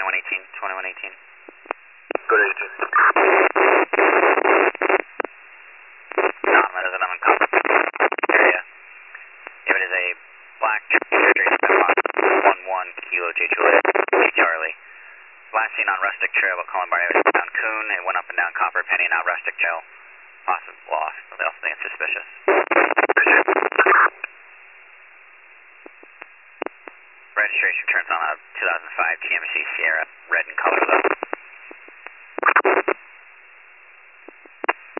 2118. Go to 18. Anonymous as an uncovered area. If it is a black registration 11 Kilo J Juliet, J Charlie. Last seen on Rustic Trail at Columbine Avenue down Coon. It went up and down Copper Penny, now Rustic Trail. Possible lost. Something else think it's suspicious. Registration turns on a 2005 TMC Sierra, red in color though.